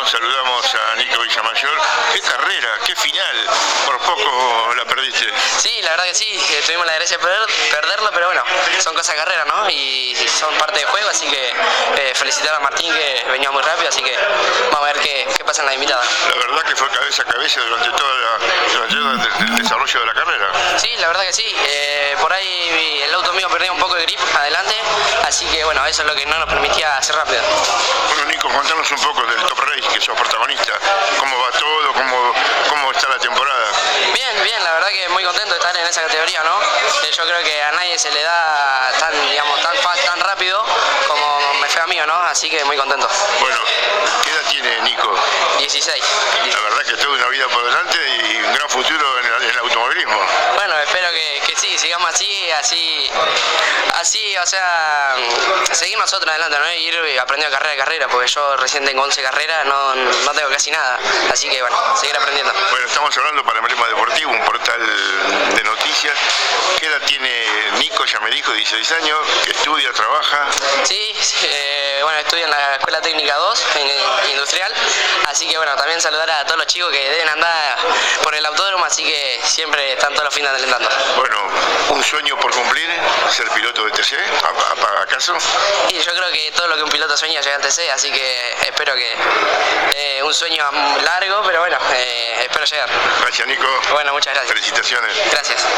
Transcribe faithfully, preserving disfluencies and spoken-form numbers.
Bueno, saludamos a Nico Villamayor. ¡Qué carrera! ¡Qué final! Por poco la perdiste. Sí, la verdad que sí, eh, tuvimos la desgracia de perder, perderlo, pero bueno, son cosas de carrera, ¿no? Y son parte del juego, así que eh, felicitar a Martín, que venía muy rápido, así que vamos a ver qué, qué pasa en la invitada. La verdad que fue cabeza a cabeza durante todo el desarrollo de la carrera. Sí, la verdad que sí. Eh, por ahí el auto mío perdió un poco de grip adelante, así que bueno, eso es lo que no nos permitía hacer rápido. Bueno, Nico, contanos un poco del Top Race, que sos protagonista. ¿Cómo va todo? ¿Cómo, cómo está la temporada? Bien, bien, la verdad que muy contento de estar en esa categoría, ¿no? Eh, yo creo que a nadie se le da tan, digamos, tan, tan rápido como me fue a mí, ¿no? Así que muy contento. Bueno, ¿qué edad tiene Nico? dieciséis. La verdad que toda una vida por delante y un gran futuro en el, en el automovilismo. Bueno, espero que, que sí, sigamos así, así, así, o sea, seguir nosotros adelante, ¿no? Y ir aprendiendo carrera a carrera, porque yo recién tengo once carreras, no, no tengo casi nada, así que bueno, seguir aprendiendo. Bueno, estamos hablando para Emblema Deportivo, un portal de noticias. ¿Qué edad tiene Nico? Ya me dijo, dieciséis años, que estudia, trabaja. Sí, eh, bueno, estudio en la Escuela Técnica dos, en Industrial, así que bueno, también saludar a todos los chicos que deben andar por el autódromo, así que siempre están todos los fines alentando. Bueno, un sueño por cumplir, ser piloto de T C, ¿acaso? Y yo creo que todo lo que un piloto sueña es llegar al T C, así que espero que eh, un sueño largo, pero bueno, eh, espero llegar. Gracias, Nico. Bueno, muchas gracias. Felicitaciones. Gracias.